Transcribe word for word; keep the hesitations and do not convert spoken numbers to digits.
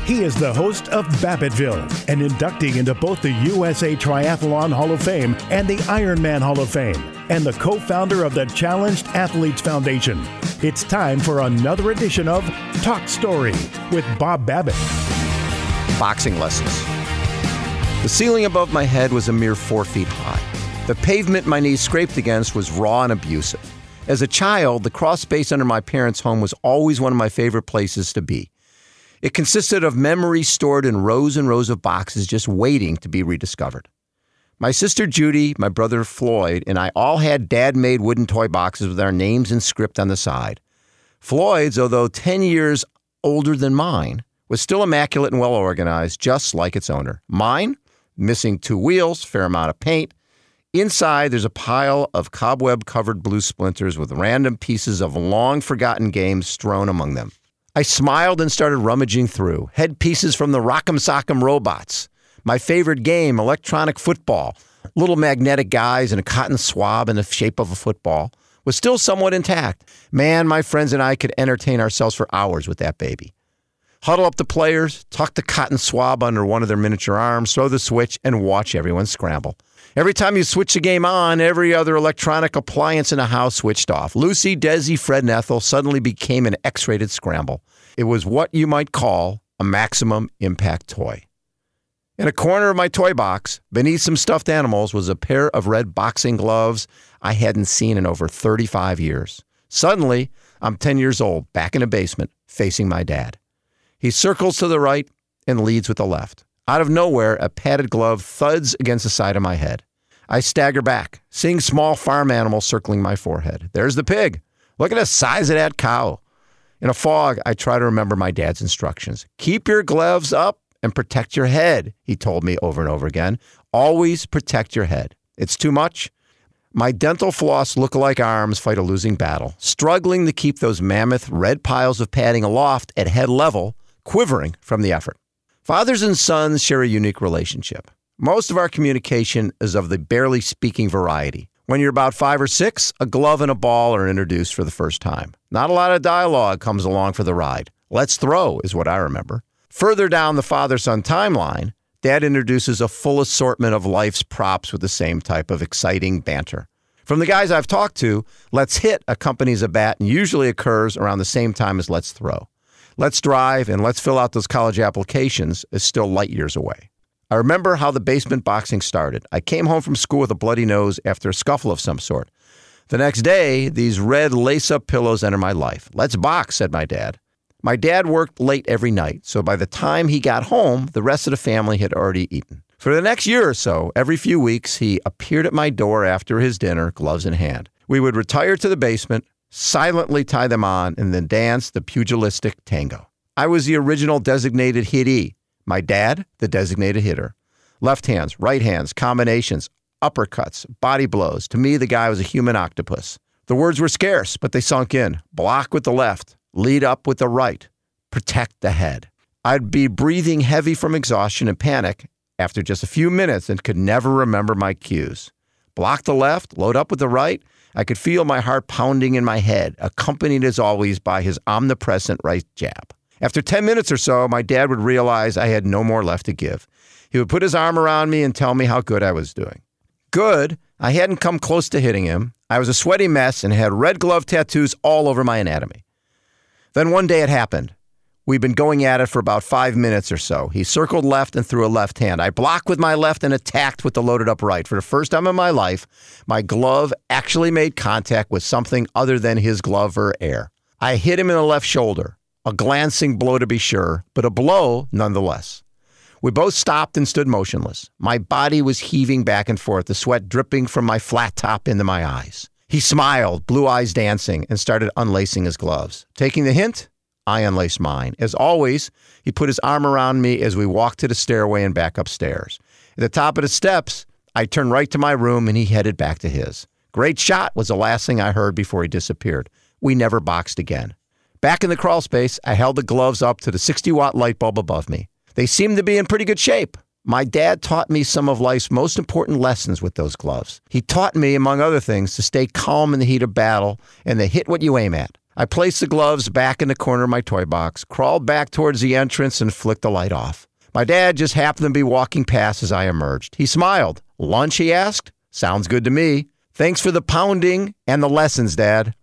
He is the host of Babbittville, an inductee into both the U S A Triathlon Hall of Fame and the Ironman Hall of Fame, and the co-founder of the Challenged Athletes Foundation. It's time for another edition of Talk Story with Bob Babbitt. Boxing lessons. The ceiling above my head was a mere four feet high. The pavement my knees scraped against was raw and abusive. As a child, the crawl space under my parents' home was always one of my favorite places to be. It consisted of memories stored in rows and rows of boxes just waiting to be rediscovered. My sister Judy, my brother Floyd, and I all had dad-made wooden toy boxes with our names and script on the side. Floyd's, although ten years older than mine, was still immaculate and well-organized, just like its owner. Mine, missing two wheels, fair amount of paint. Inside, there's a pile of cobweb-covered blue splinters with random pieces of long-forgotten games strewn among them. I smiled and started rummaging through. Headpieces from the Rock'em Sock'em Robots. My favorite game, electronic football. Little magnetic guys and a cotton swab in the shape of a football was still somewhat intact. Man, my friends and I could entertain ourselves for hours with that baby. Huddle up the players, tuck the cotton swab under one of their miniature arms, throw the switch, and watch everyone scramble. Every time you switch the game on, every other electronic appliance in the house switched off. Lucy, Desi, Fred, and Ethel suddenly became an X-rated scramble. It was what you might call a maximum impact toy. In a corner of my toy box, beneath some stuffed animals, was a pair of red boxing gloves I hadn't seen in over thirty-five years. Suddenly, I'm ten years old, back in the basement, facing my dad. He circles to the right and leads with the left. Out of nowhere, a padded glove thuds against the side of my head. I stagger back, seeing small farm animals circling my forehead. There's the pig. Look at the size of that cow. In a fog, I try to remember my dad's instructions. Keep your gloves up and protect your head, he told me over and over again. Always protect your head. It's too much. My dental floss look-alike arms fight a losing battle, struggling to keep those mammoth red piles of padding aloft at head level, quivering from the effort. Fathers and sons share a unique relationship. Most of our communication is of the barely speaking variety. When you're about five or six, a glove and a ball are introduced for the first time. Not a lot of dialogue comes along for the ride. Let's throw is what I remember. Further down the father-son timeline, Dad introduces a full assortment of life's props with the same type of exciting banter. From the guys I've talked to, let's hit accompanies a bat and usually occurs around the same time as let's throw. Let's drive and let's fill out those college applications is still light years away. I remember how the basement boxing started. I came home from school with a bloody nose after a scuffle of some sort. The next day, these red lace-up pillows enter my life. Let's box, said my dad. My dad worked late every night, so by the time he got home, the rest of the family had already eaten. For the next year or so, every few weeks, he appeared at my door after his dinner, gloves in hand. We would retire to the basement, silently tie them on, and then dance the pugilistic tango. I was the original designated hittee. My dad, the designated hitter. Left hands, right hands, combinations, uppercuts, body blows. To me, the guy was a human octopus. The words were scarce, but they sunk in. Block with the left, lead up with the right, protect the head. I'd be breathing heavy from exhaustion and panic after just a few minutes and could never remember my cues. Block the left, load up with the right. I could feel my heart pounding in my head, accompanied as always by his omnipresent right jab. After ten minutes or so, my dad would realize I had no more left to give. He would put his arm around me and tell me how good I was doing. Good? I hadn't come close to hitting him. I was a sweaty mess and had red glove tattoos all over my anatomy. Then one day it happened. We'd been going at it for about five minutes or so. He circled left and threw a left hand. I blocked with my left and attacked with the loaded up right. For the first time in my life, my glove actually made contact with something other than his glove or air. I hit him in the left shoulder. A glancing blow to be sure, but a blow nonetheless. We both stopped and stood motionless. My body was heaving back and forth, the sweat dripping from my flat top into my eyes. He smiled, blue eyes dancing, and started unlacing his gloves. Taking the hint, I unlaced mine. As always, he put his arm around me as we walked to the stairway and back upstairs. At the top of the steps, I turned right to my room and he headed back to his. Great shot was the last thing I heard before he disappeared. We never boxed again. Back in the crawl space, I held the gloves up to the sixty watt light bulb above me. They seemed to be in pretty good shape. My dad taught me some of life's most important lessons with those gloves. He taught me, among other things, to stay calm in the heat of battle and to hit what you aim at. I placed the gloves back in the corner of my toy box, crawled back towards the entrance, and flicked the light off. My dad just happened to be walking past as I emerged. He smiled. Lunch, he asked? Sounds good to me. Thanks for the pounding and the lessons, Dad.